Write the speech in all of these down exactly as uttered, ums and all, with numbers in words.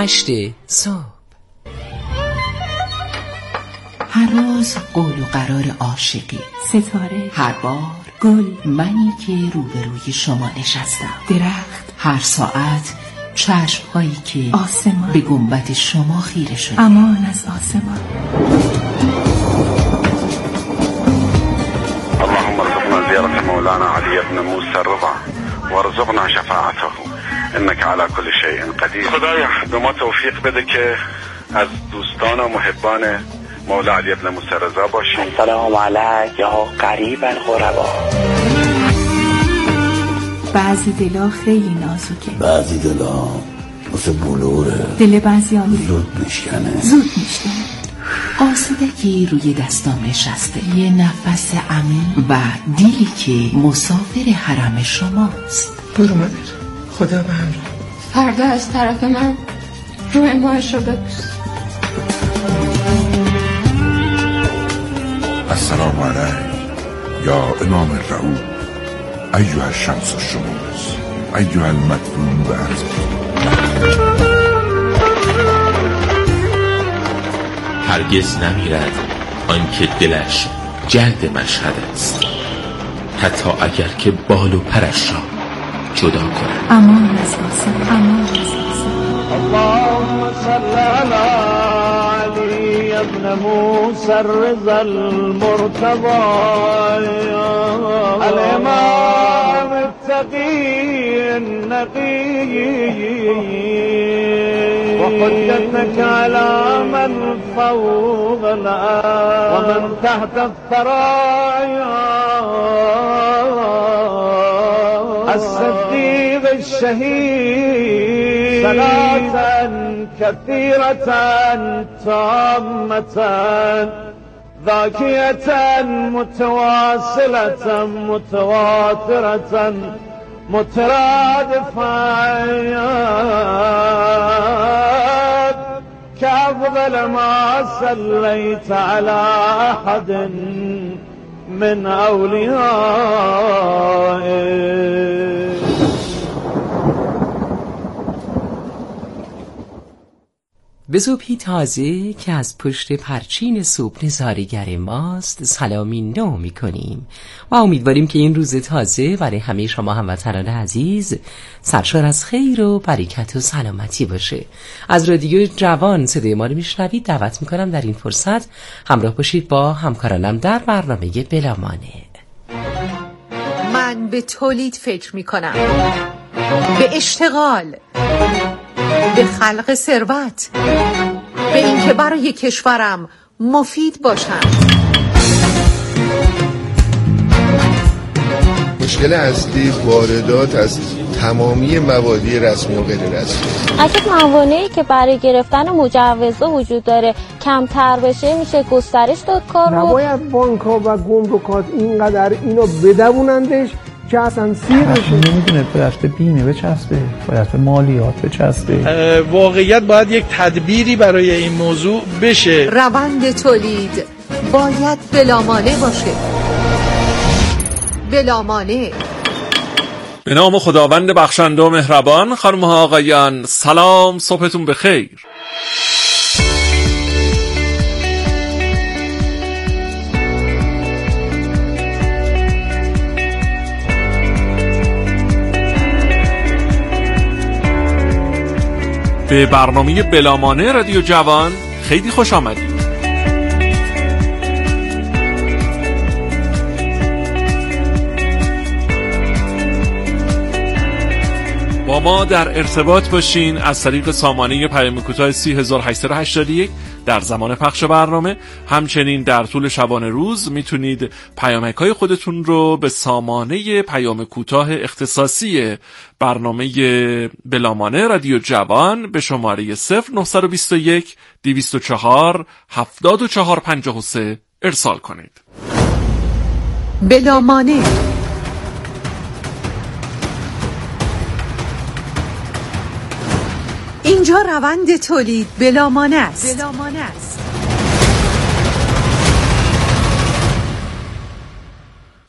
هشت صبح. هر روز قول و قرار عاشقی، ستاره، هر بار گل، منی که روبروی شما نشستم، درخت، هر ساعت چشم هایی که آسمان به گنبد شما خیره شده. امان از آسمان. اللهم ارزقنا زيارة مولانا علي بن موسى الرضا وارزقنا شفاعته انك على كل شيء قدیر. خدایا به ما توفیق بده که از دوستان و محبان مولا علی بن موسی الرضا باشیم. سلام علیک یا قریب الغربا. بعضی دلا خیلی نازکه، بعضی دلا مثل بلوره، دل بعضیان زود میشکنه زود میشکنه. آسودگی روی دستام نشسته، یه نفس عمیق و دیلی که مسافر حرم شماست. برو مادر، خدا به همراه. فردا از طرف من روی ماهش رو ببوس. السلام علیک یا امام الرعود ایها الشمس الشموس ایها المدفون بعد. هرگز نمیرد آنکه دلش جلد مشهد است، حتی اگر که بال و پرش را جدا کند. امان از آسمان، امان از آسمان. اللهم صل علی علی ابن موسی الرضا المرتضی الامام التقی النقی وحجتك على من فوق الأرض ومن تحت الثرايا الصديق الشهيد صلاة كثيرة تامة ذاكية متواصلة متواترة مترادفة كأفضل ما صليت على أحد من أوليائه. به صبحی تازه که از پشت پرچین صبح نظاره‌گر ماست سلامی نو می کنیم و امیدواریم که این روز تازه برای همه شما هموطنان عزیز سرشار از خیر و برکت و سلامتی باشه. از رادیو جوان صدای ما رو میشنوید. دعوت میکنم در این فرصت همراه باشید با همکارانم در برنامه بلامانه. من به تولید فکر میکنم، به اشتغال، به خلق ثروت، به اینکه برای کشورم مفید باشم. مشکل اصلی واردات از تمامی موادی رسمی و غیر رسمی. اگه موانعی که برای گرفتن مجوزها وجود داره کمتر بشه میشه گسترش داد کار رو. نباید بانک‌ها و گمرکات اینقدر اینو بدوونندش که اصلا سیر بشه. نمیدونه باید به بیمه بچسبه، باید به مالیات بچسبه. واقعیت باید یک تدبیری برای این موضوع بشه. روند تولید باید بلامانع باشه. بلامانع. به نام خداوند بخشنده و مهربان. خانم ها آقایان سلام، صبحتون بخیر. به برنامه بلامانع رادیو جوان خیلی خوش آمدید. با ما در ارتباط باشین از طریق سامانه پیام کوتاه سی هزار و هشتصد و هشتاد و یک در زمان پخش برنامه. همچنین در طول شبانه روز میتونید پیامک‌های خودتون رو به سامانه پیام کوتاه اختصاصی برنامه بلامانع رادیو جوان به شماره صفر نه دو یک دویست و چهار هفتاد و چهار پنجاه و سه ارسال کنید. بلامانع. اینجا روند تولید بلامانع است. بلامانع است.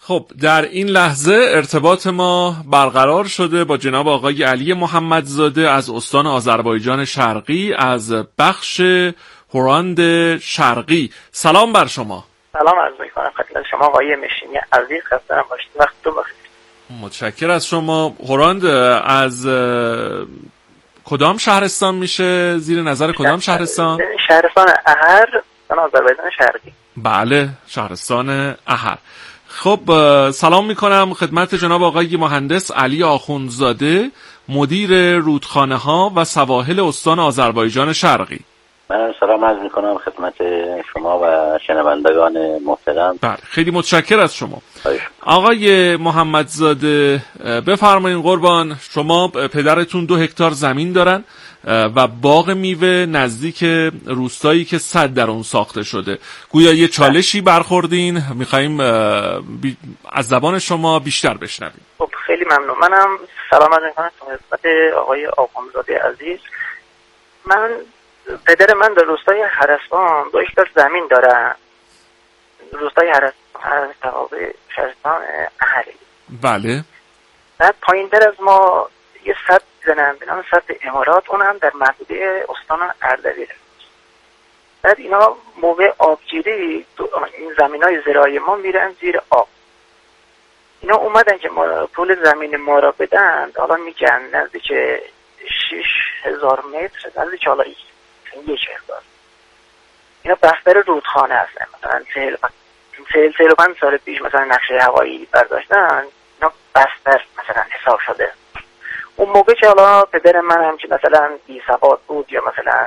خب در این لحظه ارتباط ما برقرار شده با جناب آقای علی محمدزاده از استان آذربایجان شرقی از بخش هوراند شرقی. سلام بر شما. سلام عرض می‌کنم خدمت شما آقای مشینی عزیز، خسته نباشید. وقتتون بخیر. متشکر از شما. هوراند از کدام شهرستان میشه؟ زیر نظر کدام شهرستان؟ شهرستان احر، استان آذربایجان شرقی. بله، شهرستان احر. خب سلام میکنم خدمت جناب آقای مهندس علی آخوندزاده، مدیر رودخانه ها و سواحل استان آذربایجان شرقی. من سلام عرض میکنم خدمت شما و شنوندگان محترم. بله، خیلی متشکر از شما. آقای محمدزاده بفرمایید قربان، شما پدرتون دو هکتار زمین دارن و باغ میوه نزدیک روستایی که سد در اون ساخته شده. گویا یه چالشی برخوردین، میخواییم از زبان شما بیشتر بشنویم. خب خیلی ممنون. منم سلام عرض میکنم خدمت آقای آخوندزاده عزیز. من پدر من در روستای هرسان دو هکتار زمین داره. روستای هرسان تقابل شهرستان احری. بله. بعد پایین تر از ما یه سد زنن به نام سد امارات، اون هم در محدوده استان اردبیل. بعد اینا موقع آبگیری این زمینای زراعی ما میرن زیر آب. اینا اومدن که ما پول زمین ما را بدن، حالا میگن نزدیک شش هزار متر، نزدیک حالا یک هزار. اینا بستر رودخانه هستن. مثلا چهل چهل و پنج سال پیش مثلا نقشه هوایی برداشتن، اینا بستر مثلا حساب شده. اون موقع که حالا پدر من هم که مثلا بی سواد بود یا مثلا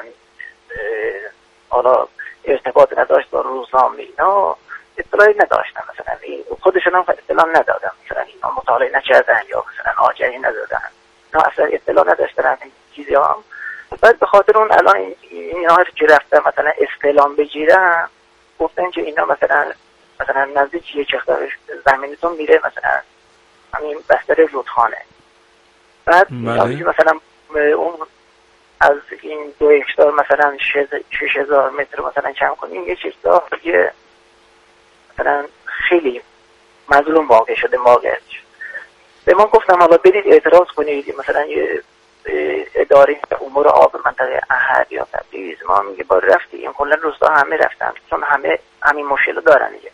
حالا ارتباط نداشت با روزنامه، اینا اطلاعی نداشتن، مثلا خودشون هم اطلاع ندادن، مثلا اینا مطالعه نکردن یا مثلا آگهی ندادن، اینا اصلا اطلاع نداشتن این چیزی هم. بعد به خاطر اون الان اینا که رفتن مثلا استعلام بگیرن، گفتن که اینا مثلا مثلا نزدیک یک هکتار زمینتون میره مثلا همین بستر رودخانه. بعد مثلا اون از این دو هکتار مثلا شش هزار متر مثلا کم کنیم، یک هکتار یه مثلا خیلی مظلوم واقع شده. واقعیت به ما گفتم حالا برید اعتراض کنید، مثلا یه اداره امور آب منطقه احر یا تبریز. ما میگه با رفتیم کلا روستا همه رفتن، چون همه همین مشکل دارن دیگه.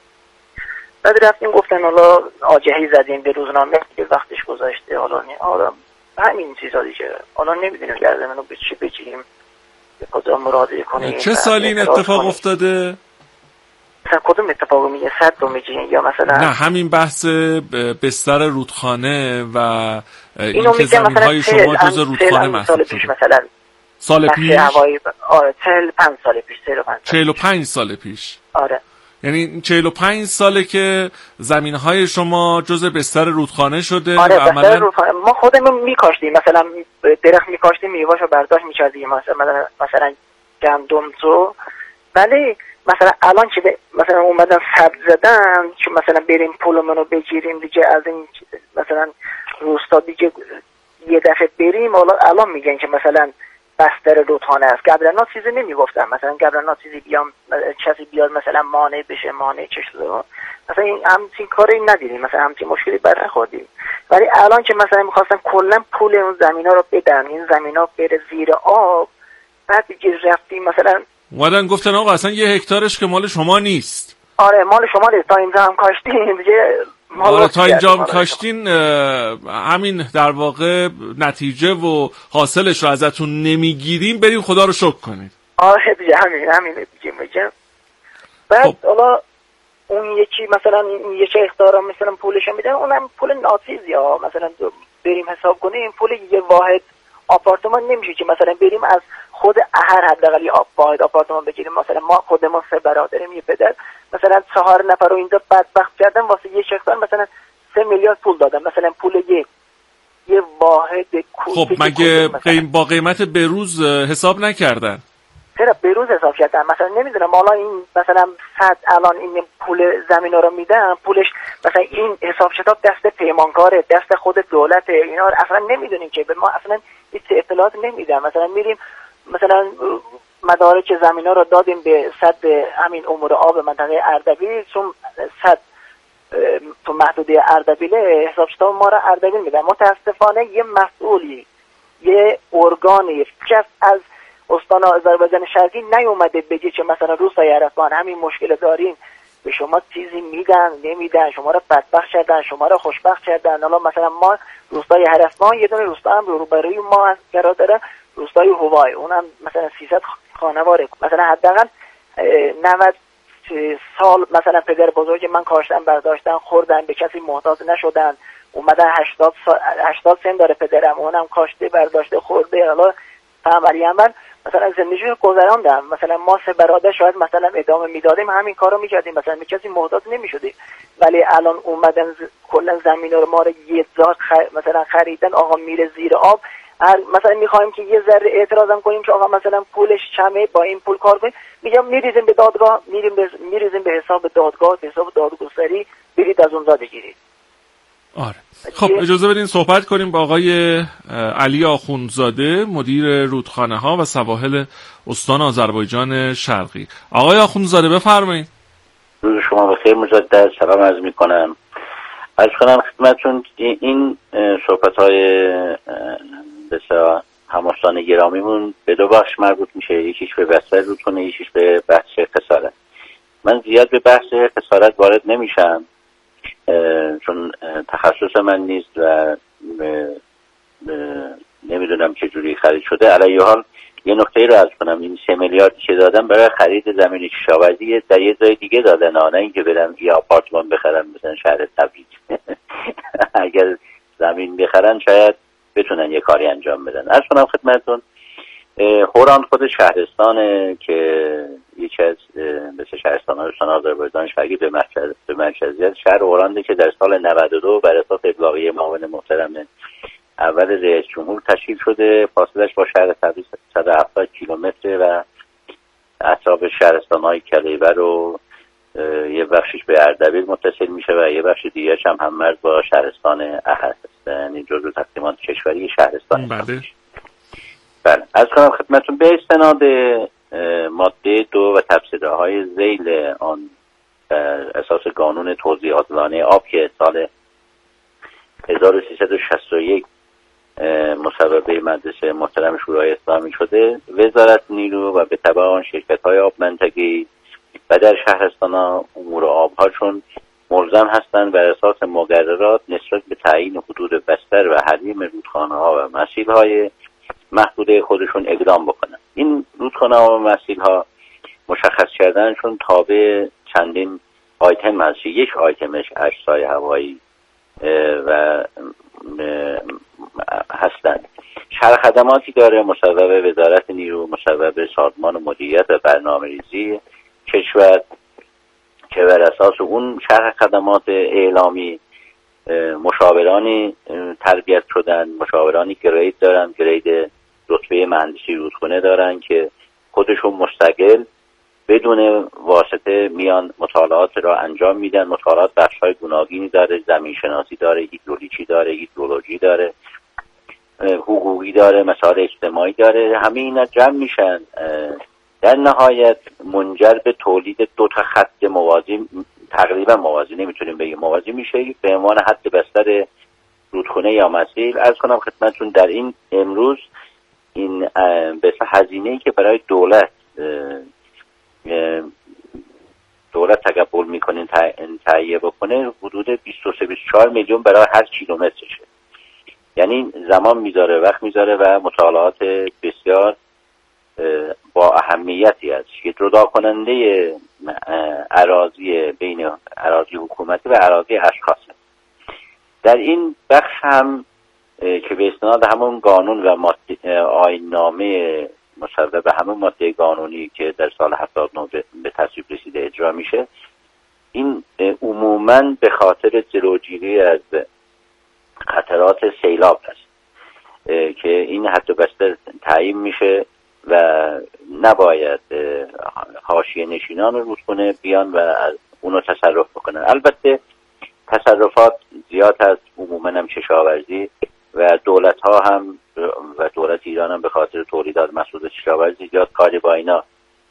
بعد رفتیم گفتن حالا آگهی زدیم به روزنامه که وقتش گذاشته، حالا نه حالا همین چیزا دیگه، حالا نمیدونیم گردن رو به چی بگیم، به کجا مراجعه کنیم. چه سالی این اتفاق افتاده؟ مثلا کدوم اتفاقو میگه؟ صد رو میگین یا مثلا نه همین بحث بستر رودخانه و اینکه زمین‌های شما جز رودخانه محسوب شده؟ مثلا سال پیش؟ آره چهل و پنج سال پیش. چهل و پنج سال پیش. آره. یعنی چهل و پنج ساله که زمین‌های شما جز بستر رودخانه شده. آره بستر رودخانه. ما خودمون میکاشتیم، مثلا درخت میکاشتیم، میوه‌شو برداشت می‌کردیم، مثلا مثلا گندم تو. ولی مثلا الان که مثلا اومدن سبز زدن که مثلا بریم پولمون رو بگیریم دیگه از این مثلا روستا دیگه یه دفعه بریم، حالا الان میگن که مثلا بستر رودخانه است. قبلا چیزی نمیگفتن، مثلا قبلا چیزی بیام کسی بیاد مثلا مانع بشه، مانع چه شده، مثلا این همچین کاری ندیدیم، مثلا همچین مشکلی برخوردیم. ولی الان که مثلا میخواستن کلا پول اون زمینا رو بدن، این زمینا بره زیر آب، بعد دیگه رفتیم مثلا اومدن گفتن آقا اصلا یه هکتارش که مال شما نیست. آره مال شما نیست، تا اینجا هم کاشتین دیگه. آره تا اینجا هم کاشتین، همین در واقع نتیجه و حاصلش رو ازتون نمیگیریم، بریم خدا رو شکر کنید. آره دیگه همین همین دیگه میگم. بعد حالا خب. اون یکی مثلا یک هکتار مثلا پولش میدن، اونم پول ناچیزی ها، مثلا بریم حساب کنیم پول یه واحد آپارتمان نمیشه که مثلا بریم از خود احر حداقل یه واحد آپارتمان بگیریم. مثلا ما خودمون سه برادریم، یه پدر، مثلا چهار نفر رو اینجا بدبخت کردن واسه یک هکتار مثلا سه میلیارد پول دادن، مثلا پول یه یه واحد خب مگه قیم با قیمت بروز حساب نکردن؟ چرا بروز حساب کردن؟ مثلا نمیدونم حالا این مثلا صد الان این پول زمین رو میدن، پولش مثلا این حساب کتاب دست پیمانکاره، دست خود دولت، اینا اصلا نمیدونیم که، به ما اصلا هیچ اطلاعات نمیدن. مثلا میریم مثلا مدارک زمینا رو دادیم به صد همین امور آب منطقه اردبیل، چون صد تو محدوده اردبیل حساب کتاب ما را اردبیل میدن. متاسفانه یه مسئولی یه ارگانی جز از استان آذربایجان شرقی نیومده بگه که مثلا روستای هرسمان همین مشکل داریم، به شما چیزی میدن نمیدن، شما را بدبخت کردن، شما را خوشبخت کردن. حالا مثلا ما روستای هرسمان یه دونه روستا هم روبروی ما قرار داره، روستای هوای، اونم مثلا سیصد خانواره. مثلا حداقل نود سال مثلا پدر بزرگ من کاشتن برداشتن خوردن، به کسی محتاج نشدن. اومدن هشتاد سال هشتاد سن داره پدرم، اونم کاشته برداشته خورده. حالا فهمالی من مثلا زندگی رو گذراندم. مثلا ما سه برادر شاید مثلا ادامه میدادیم همین کارو میکردیم، مثلا به کسی محتاج نمیشدیم. ولی الان اومدن کلا زمین رو ما رو یه ذات خ... مثلا خریدن، آقا میره زیر آب. مثلا میخوایم که یه ذره اعتراضم کنیم که آقا مثلا پولش کمه، با این پول کار کنیم، میگم میریزیم به دادگاه، میریم به میریزیم به حساب دادگاه، به حساب دادگستری، برید از اونجا بگیرید. آره. خب اجازه بدین صحبت کنیم با آقای علی آخوندزاده، مدیر رودخانه ها و سواحل استان آذربایجان شرقی. آقای آخوندزاده بفرمایید. روز شما بخیر، مجدد سلام عرض میکنم. عرض کنم خدمتتون این صحبت های بسیار هموستان گرامیمون به دو بخش مربوط میشه، یکیش به بحث رودخانه، یکیش به بحث خسارت. من زیاد به بحث خسارت وارد نمیشم چون تخصص من نیست و نمیدونم چه جوری خرید شده. علیه حال یه نکته رو عرض کنم، این سه میلیاردی که دادن برای خرید زمین کشاورزی در یه جای دیگه دادن، نه اینکه برن یه آپارتمان بخرن مثلا شهر تبریز. اگر زمین بخرن شاید بتونن یه کاری انجام بدن. عرض کنم خدمتتون هوران خود شهرستانه که یکی از مثل شهرستان‌های استان آذربایجان شرقی به مرکز به مرکزیت شهر هورانده که در سال نود و دو بر اساس ابلاغیه معاون محترم اول رئیس جمهور تشکیل شده. فاصلش با شهر تبریز صد و هفتاد کیلومتر و اطراف شهرستان‌های کلیبر و یه بخشش به اردبیل متصل میشه و یه بخش دیگرش هم هم‌مرز با شهرستان احد است، یعنی جزو تقسیمات کشوری شهرستان. بله. بله. از کنم خدمتتون به استناد ماده دو و تفسیرهای ذیل آن اساس قانون توزیعات لانه آب که سال هزار و سیصد و شصت و یک مصوبه مجلس محترم شورای اسلامی شده، وزارت نیرو و به تبع آن شرکت‌های آب منطقه‌ای و در شهرستان‌ها امور آب‌هاشون ملزم هستند بر اساس مقررات نسبت به تعیین حدود بستر و حریم رودخانه‌ها و مسیل‌های محدوده خودشون اقدام بکنن. این رودخانه‌ها و مسیل‌ها مشخص کردنشون تابع چندین آیتم هست. یک آیتمش اجزای هوایی و هستند. شرح خدماتی داره، مصوبه وزارت نیرو، مصوبه سازمان مدیریت و برنامه‌ریزی کشور که بر اساس اون شرح خدمات اعلامی مشاورانی تربیت شدن، مشاورانی گرید دارن، گرید رتبه مهندسی رودخانه دارن که خودشون مستقل بدون واسطه میان مطالعات را انجام میدن. مطالعات بخش‌های گوناگونی داره، زمین شناسی داره، هیدرولیکی داره، هیدرولوژی داره، حقوقی داره، مسائل اجتماعی داره. همه اینا جمع میشن، در نهایت منجر به تولید دو تا خط موازی، تقریبا موازی نمیتونیم بگیم موازی میشه، به عنوان حد بستر رودخانه یا مسیل. عرض کنم خدمتتون در این امروز این به هزینه‌ای که برای دولت دولت تقبل میکنه تهیه بکنه حدود بیست و سه بیست و چهار میلیون برای هر کیلومترشه. یعنی زمان میذاره، وقت میذاره و مطالعات بسیار با اهمیتی است که جدا کننده اراضی بین اراضی حکومتی و اراضی اشخاصه. در این بخش هم که به استناد همون قانون و آیین‌نامه مصوبه به همون ماده قانونی که در سال هفتاد و نه به تصویب رسیده اجرا میشه، این عموماً به خاطر جلوگیری از خطرات سیلاب است که این حد بستر تعیین میشه و نباید حاشیه نشینان رودخانه بیان و از اونو تصرف بکنن. البته تصرفات زیاد هست، عموما هم کشاورزی و دولت ها هم و دولت ایران هم به خاطر تولیدات محصولات کشاورزی زیاد کاری با اینا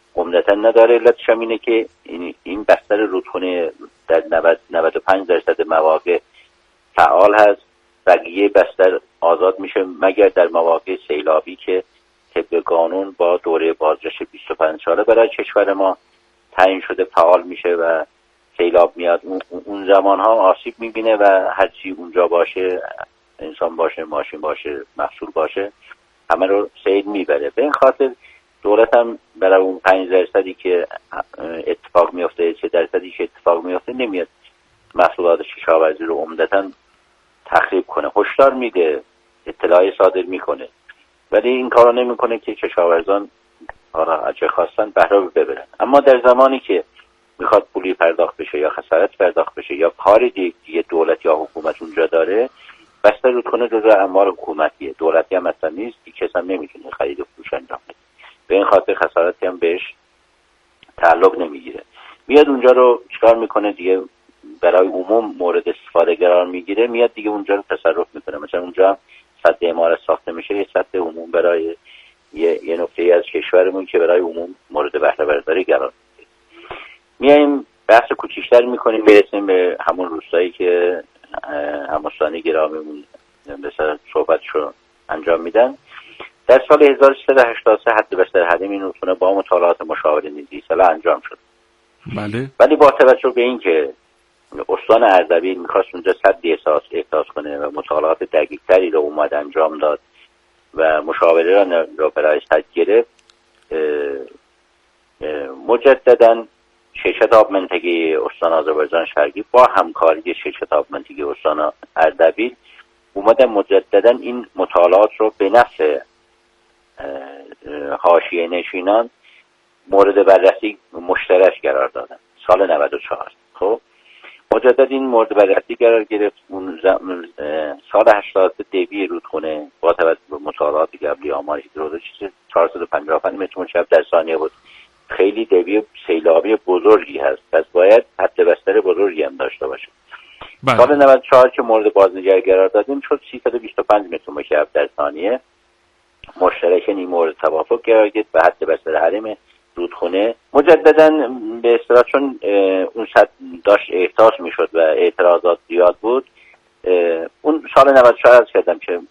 عمدتا نداره. علتش هم اینه که این, این بستر رودخانه در نود نود و پنج درصد مواقع فعال هست، بقیه بستر آزاد میشه مگر در مواقع سیلابی که طبق قانون با دوره بازگشت بیست و پنج ساله برای کشور ما تعیین شده فعال میشه و سیلاب میاد. اون زمان ها آسیب میبینه و هرچی اونجا باشه، انسان باشه، ماشین باشه، محصول باشه، همه رو سیل میبره. به این خاطر دولت هم برای اون پنج درصدی که اتفاق میفته، چه درصدی که اتفاق میفته، نمیاد محصولات کشاورزی رو عمدتاً تخریب کنه. هشدار میده، اطلاعی صادر میکنه، ولی این کارو نمیکنه که کشاورزان اگه خواستن بهره ببرن. اما در زمانی که میخواد پولی پرداخت بشه یا خسارت پرداخت بشه یا کار دیگه دولت یا حکومت اونجا داره، بستر رودخانه جزء اموال حکومتیه، دولتی هم اصلا نیست، کس هم نمیتونه خرید و فروش انجام بده. به این خاطر خسارتی هم بهش تعلق نمیگیره. میاد اونجا رو چیکار میکنه دیگه؟ برای عموم مورد استفاده قرار میگیره، میاد دیگه اونجا رو تصرف میکنه. مثلا اونجا سد عمارت ساخته میشه، یه سد عموم برای یه, یه نقطه از کشورمون که برای عموم مورد بهره برداری قرار میگیره. میایم بحث کوچیک‌تر میکنیم، میرسیم به همون روستایی که هموستانی گرامیمون مثلا صحبتشو انجام میدن. در سال هزار و سیصد و هشتاد و سه حد بستر حریم این رودخانه با مطالعات مشاوره نیزی ساله انجام شد. بله. ولی با توجه به این که استان اردبیل میخواست اونجا سدی احساس احساس کنه و مطالعات دقیق‌تری رو اومد انجام داد و مشاوره را رو برای صد گرفت، مجددا شرکت آب منطقه استان آذربایجان شرقی با همکاری شرکت آب منطقه استان اردبیل اومدن مجددا این مطالعات رو به نفع حاشیه نشینان مورد بررسی مشترک قرار دادن سال نود و چهار. خب مجدد این مورد بررسی قرار گرفت. اون سال هشتاد دیوی رودخانه با توجه به مطالعات قبلی آمار هیدرولوژی چهارصد و پنجاه و پنج متر مکعب در ثانیه بود. خیلی دیوی سیلابی بزرگی هست، پس باید حد بستر بزرگی هم داشته باشه. بله. سال نود و چهار که مورد بازنگری قرار دادیم شد سیصد و بیست و پنج متر مکعب در ثانیه. مشترکاً این مورد توافق قرار گرفت و حد بستر حریم رودخانه مجدداً به اصطلاح چون اون سد داشت احساس میشد و اعتراضات زیاد بود، اون سال نود و چهار از کردم که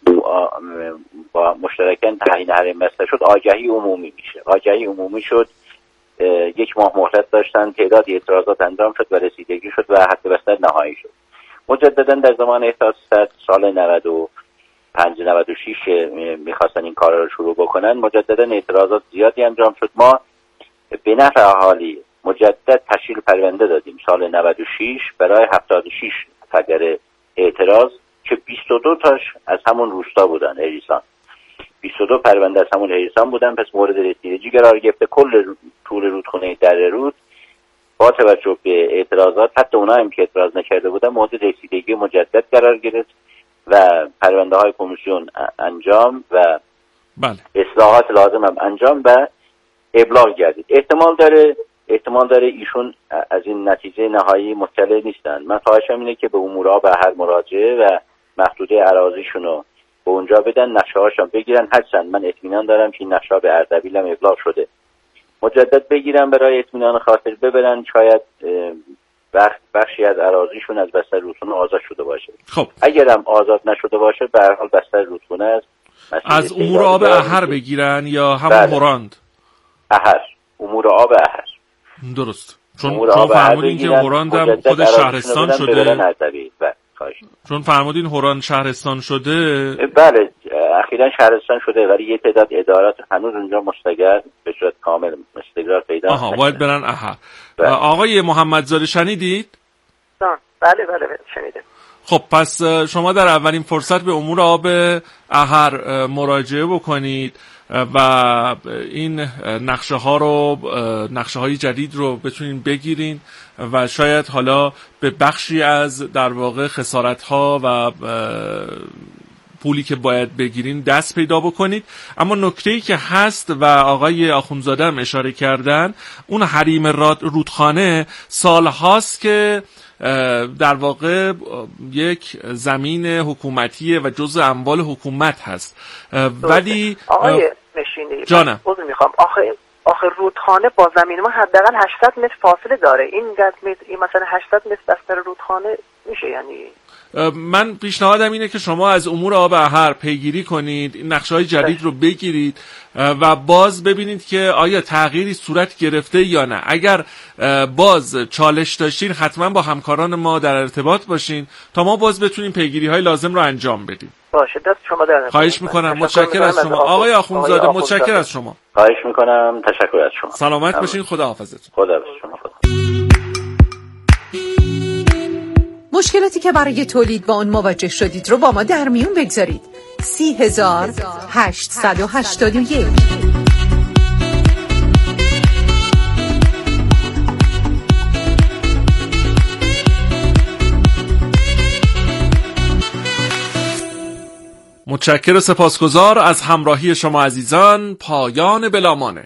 با مشترکاً تعیین حریم بسته شد، آگهی عمومی میشه. آگهی عمومی شد، یک ماه مهلت داشتن، تعدادی اعتراضات انجام شد و رسیدگی شد و حد بستر نهایی شد. مجدداً در زمان احساس سد سال نود و پنج نود و شش میخواستن این کار رو شروع بکنن، مجدداً اعتراضات زیادی انجام شد. ما به نفع اهالی مجدد تشکیل پرونده دادیم سال نود و شش برای هفتاد و شش فقر اعتراض که بیست و دو تاش از همون روستا بودن، هریسان. بیست و دو پرونده از همون هریسان بودن. پس مورد رسیدگی قرار گرفته. کل طول رودخانه دره رود با توجه به اعتراضات، حتی اونها هم که اعتراض نکرده بودن، مورد رسیدگی مجدد قرار گرفت و پرونده های کمیسیون انجام و بله. اصلاحات لازم هم انجام و ابلاغ گردید. احتمال داره احتمال داره ایشون از این نتیجه نهایی مطلع نیستن. من خواهشم اینه که به امور آب احر مراجعه و محدوده اراضیشون رو به اونجا بدن، نقشه هاشون بگیرن. هرچند من اطمینان دارم که این نقشه به اردبیل هم ابلاغ شده، مجدد بگیرن برای اطمینان خاطر ببرن. شاید وقت بخشی از اراضیشون از بستر رودخانه آزاد شده باشه. خب اگرم آزاد نشده باشه به هر حال بستر رودخانه است. از امور آب احر بگیرن یا همون هوراند؟ احر، امور آب احر. درست. چون چون فرمودین که هوراند هم خود شهرستان شده. چون فرمودین هوراند شهرستان شده. بله اخیراً شهرستان شده، ولی یه تعداد ادارات هنوز اونجا مستقر به صورت کامل استقرار پیدا آها باید برن احر. آقای محمدزاده شنیدید؟ بله بله شنیدم. خب پس شما در اولین فرصت به امور آب احر مراجعه بکنید و این نقشه ها رو نقشه های جدید رو بتونین بگیرین و شاید حالا به بخشی از در واقع خسارت ها و پولی که باید بگیرین دست پیدا بکنید. اما نکته‌ای که هست و آقای آخوندزاده هم اشاره کردن، اون حریم رودخانه سالهاست که در واقع یک زمین حکومتیه و جزء اموال حکومت هست. ولی آقای نشینی جانم عذر میخوام، آخه آخه رودخانه با زمین ما حداقل هشتصد متر فاصله داره. این قد متر این مثلا هشتصد متر بستر رودخانه میشه. یعنی من پیشنهادم اینه که شما از امور آب احر پیگیری کنید، این نقشه‌های جدید رو بگیرید و باز ببینید که آیا تغییری صورت گرفته یا نه. اگر باز چالش داشتین حتما با همکاران ما در ارتباط باشین تا ما باز بتونیم پیگیری‌های لازم رو انجام بدیم. باشه، دست شما در نکنید. خواهش میکنم. متشکرم از شما آقای آخوندزاده. متشکرم از شما. خواهش میکنم. تشکر از شما. سلامت باشین. خدا حافظتون. خدا حافظ شما. خدا. مشکلاتی که برای تولید با اون مواجه شدید رو با ما در میون بگذارید. سی هزار هشتصد و هشتاد و یک. متشکر و سپاسگزار از همراهی شما عزیزان. پایان بلامانه.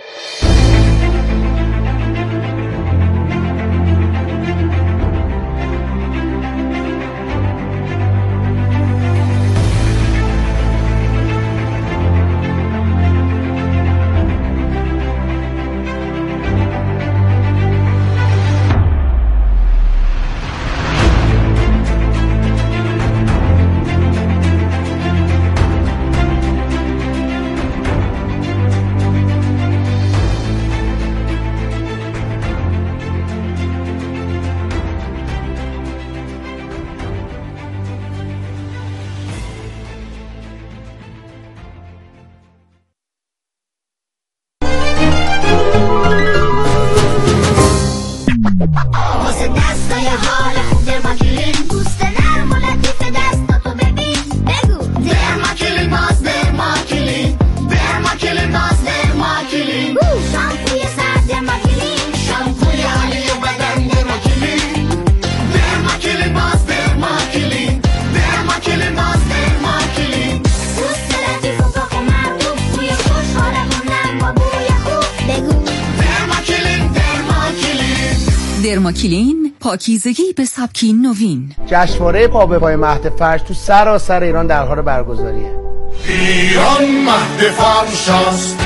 درماکلین، پاکیزگی به سبکی نوین. جشنواره پا به پای مهد فرش تو سراسر ایران در حال برگزاریه. ایران مهد فرش است.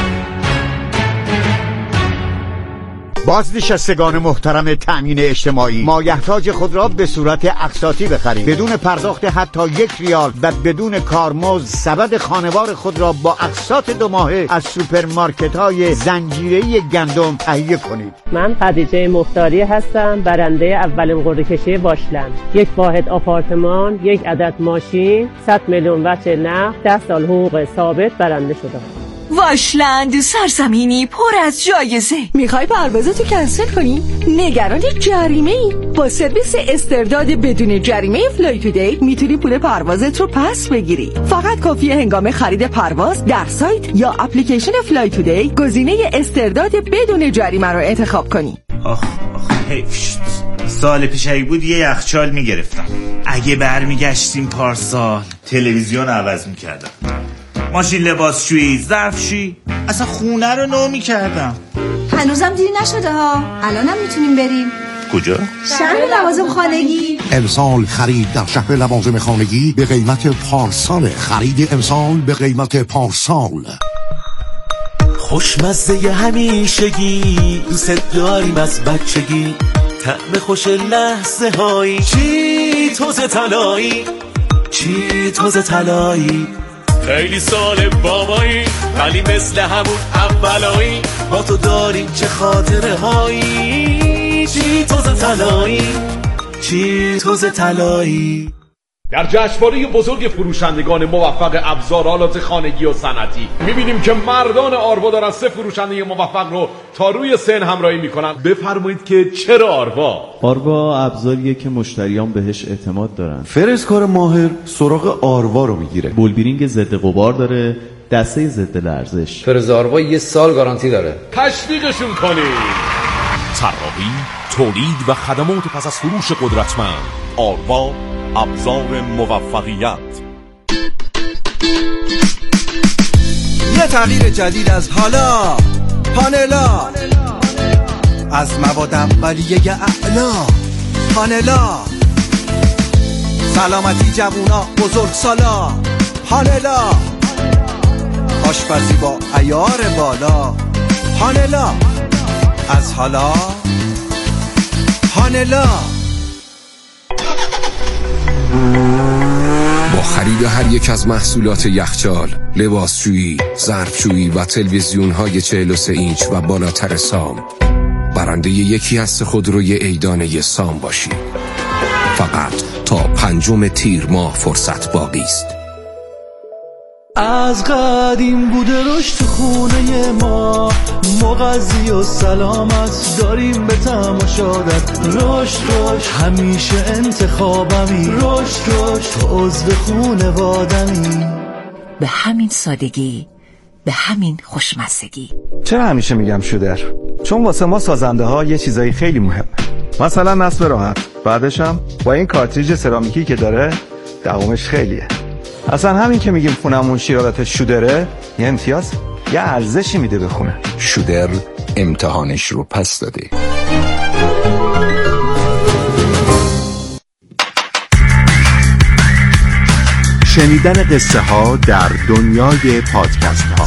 بازنشستگان محترم تأمین اجتماعی، مایحتاج خود را به صورت اقساطی بخرید بدون پرداخت حتی یک ریال و بدون کارمزد. سبد خانوار خود را با اقساط دو ماهه از سوپرمارکت‌های زنجیره‌ای گندم تهیه کنید. من خدیجه مختاری هستم، برنده اولین قرعه کشی واشلند. یک واحد آپارتمان، یک عدد ماشین، صد میلیون وجه نقد، ده سال حقوق ثابت برنده شدم. واشلند سرزمینی پر از جایزه. میخوای پروازتو کنسل کنی؟ نگران جریمه ای؟ با سرویس استرداد بدون جریمه فلای تودی میتونی پول پروازت رو پس بگیری. فقط کافیه هنگام خرید پرواز در سایت یا اپلیکیشن فلای تودی گزینه استرداد بدون جریمه رو انتخاب کنی. آخ آخ حیف شد. سال پیش اگه بود یه یخچال میگرفتم. اگه برمیگشتیم پارسال تلویزیون عوض میکردم، ماشین لباسشویی، ظرفشویی، اصلا خونه رو نو میکردم. هنوزم دیر نشده ها، الانم میتونیم بریم. کجا؟ شهر لوازم خانگی. امسال خرید در شهر لوازم خانگی به قیمت پارسال. خرید امسال به قیمت پارسال. خوشمزه همیشگی، دوست داریم از بچگی، طعم خوش لحظه هایی، چی توزه طلایی، چی توزه طلایی. خیلی سال بابایی ولی مثل همون اولایی، با تو داریم چه خاطره هایی، چی توزه طلایی، چی توزه طلایی. در جشنواره بزرگ فروشندگان موفق ابزارآلات خانگی و صنعتی می‌بینیم که مردان آروا دارن سه فروشنده موفق رو تا روی سن همراهی میکنن. بفرمایید که چرا آروا؟ آروا ابزاریه که مشتریان بهش اعتماد دارن. فرسکار ماهر سراغ آروا رو میگیره. بولبیرینگ ضد غبار داره، دسته ضد لرزش. فرز آروا یه سال گارانتی داره. تشویقشون کنید. طراحی، تولید و خدمات پس از فروش قدرتمند. آروا، ابزار موفقیت. یه تغییر جدید از حالا، پانلا از مواد اولیه اعلا. پانلا سلامتی جوونا بزرگ سالا. پانلا آشپزی با عیار بالا. هانلا از حالا هانلا. با خرید هر یک از محصولات یخچال، لباسشویی، ظرفشویی و تلویزیون‌های چهل و سه اینچ و بالاتر سام، برنده یکی از سه خودروی عیدانه سام باشید. فقط تا پنجم تیر ماه فرصت باقی است. از قدیم بوده رشد خونه ما، مغذی و سلامت داریم به تماشادت. رشد رشد همیشه انتخابمی، رشد رشد تو عضو خونوادمی. به همین سادگی، به همین خوشمزگی. چرا همیشه میگم شودر؟ چون واسه ما سازنده ها یه چیزایی خیلی مهمه، مثلا نصب راحت، بعدش هم با این کارتریج سرامیکی که داره دوامش خیلیه. اصلا همین که میگیم خونمون شیرالات شودره یه امتیاز، یه ارزشی میده به خونه. شودر امتحانش رو پس داده. شنیدن قصه ها در دنیای پادکست ها.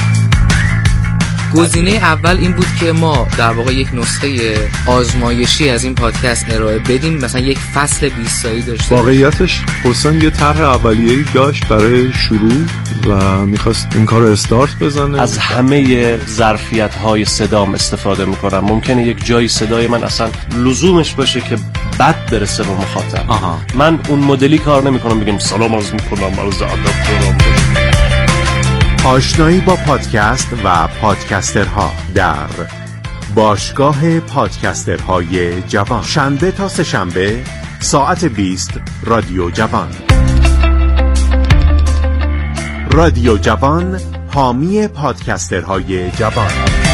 گزینه اول این بود که ما در واقع یک نسخه آزمایشی از این پادکست ارائه بدیم، مثلا یک فصل بیست تایی داشته. واقعیتش حسین یه طرح اولیه‌ای داشت برای شروع و میخواست این کار رو استارت بزنه. از همه ظرفیت‌های صدام استفاده میکنم. ممکنه یک جایی صدای من اصلا لزومش باشه که بد برسه به مخاطب. آها. من اون مدلی کار نمیکنم بگم سلام عرض میکنم، عرض ادب دارم. آشنایی با پادکست و پادکسترها در باشگاه پادکسترهای جوان، شنبه تا سه شنبه ساعت بیست، رادیو جوان. رادیو جوان، حامی پادکسترهای جوان.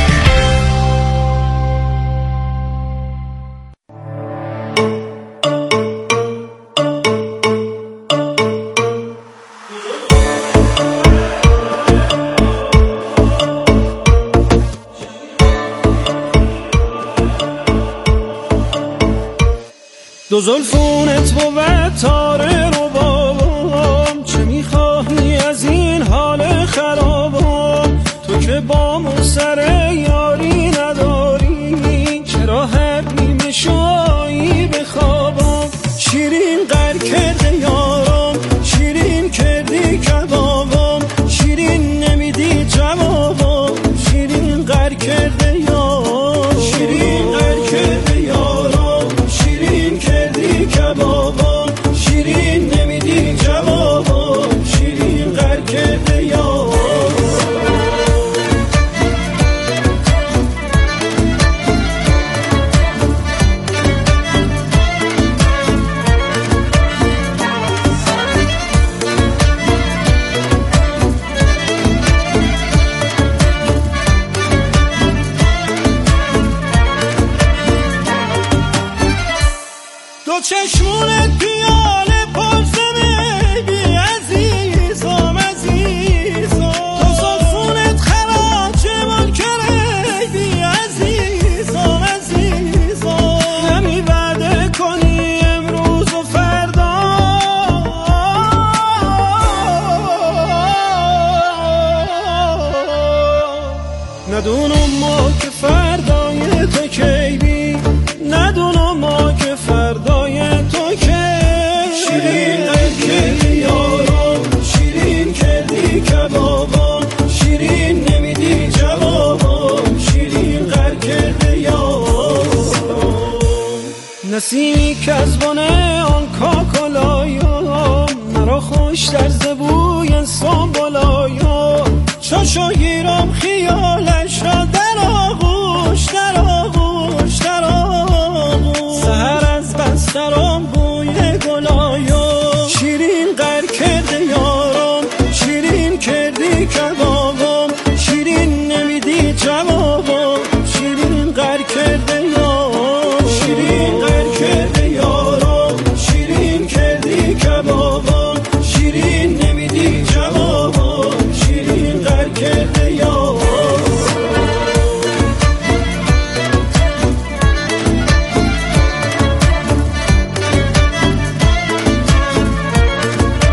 دو زلفونت بود تاره رو بابام، چه میخواهی از این حال خرابام؟ تو که بامون سر یاری نداری، چرا هر نیمه شایی بخوابم؟ شیرین غر کرده یارم، شیرین کردی کبابم، شیرین نمیدی جوابم، شیرین غر کرده یارم، شیرین غر کرده یارم، شیرین کردی کبابم، شیرین نمیدی جوابم، شیرین غر کرده یارم. دو چشمونت پیاله پرسمه بی عزیزم عزیزم، دو زلفونت خراج منکره بی عزیزم عزیزم، نمی وعده کنی امروز و فردا، ندونم ما که فردای تو کی بی، ندونم ما که فردای تو که شیرین کردی یارم، شیرین کردی کبابم، شیرین نمیدی جوابم، شیرین غر کرده یارم. نسیمی که از بانه آن کاکلایم، مرا خوش در زبوی انسان